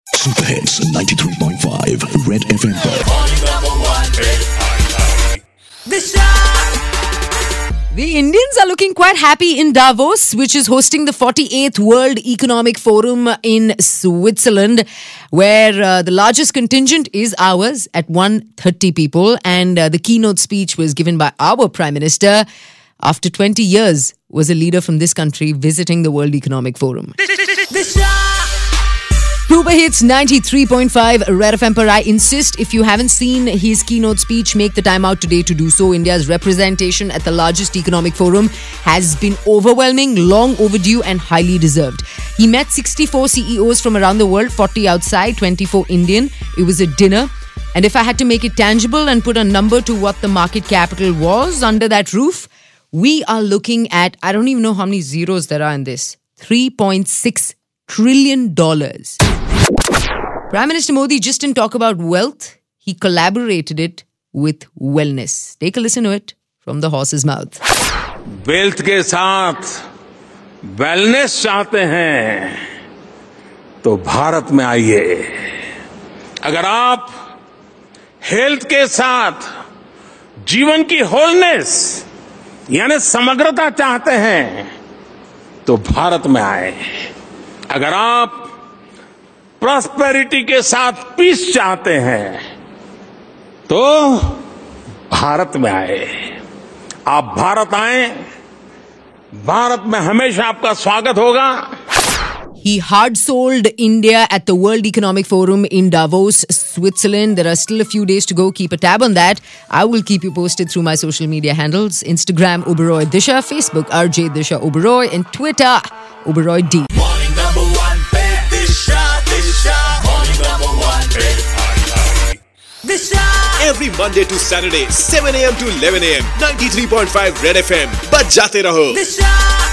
Super Hits 93.5 Red FM पर The Indians are looking quite happy in Davos, which is hosting the 48th World Economic Forum in Switzerland, where the largest contingent is ours at 130 people. And the keynote speech was given by our Prime Minister. After 20 years, was a leader from this country visiting the World Economic Forum. Super Hits 93.5 Red FM per. I insist, if you haven't seen his keynote speech, make the time out today to do so. India's representation at the largest economic forum has been overwhelming, long overdue and highly deserved. He met 64 CEOs from around the world, 40 outside, 24 Indian. It was a dinner. And if I had to make it tangible and put a number to what the market capital was under that roof, we are looking at, I don't even know how many zeros there are in this, $3.6 trillion. Prime Minister Modi just didn't talk about wealth, he collaborated it with wellness. Take a listen to it from the horse's mouth. Wealth के साथ wellness चाहते हैं तो भारत में आइए। अगर आप health के साथ जीवन की होलनेस यानी समग्रता चाहते हैं तो भारत में आए। अगर आप प्रॉस्पेरिटी के साथ पीस चाहते हैं तो भारत में आए। आप भारत आए, भारत में हमेशा आपका स्वागत होगा। He hard-sold India at the World Economic Forum in Davos, Switzerland. There are still a few days to go. Keep a tab on that. I will keep you posted through my social media handles. Instagram, Oberoi Disha. Facebook, RJ Disha Oberoi. And Twitter, Oberoi D. Morning number one, Disha. Morning number one, Disha. Every Monday to Saturday, 7 a.m. to 11 a.m. 93.5 Red FM. बज जाते रहो। Disha.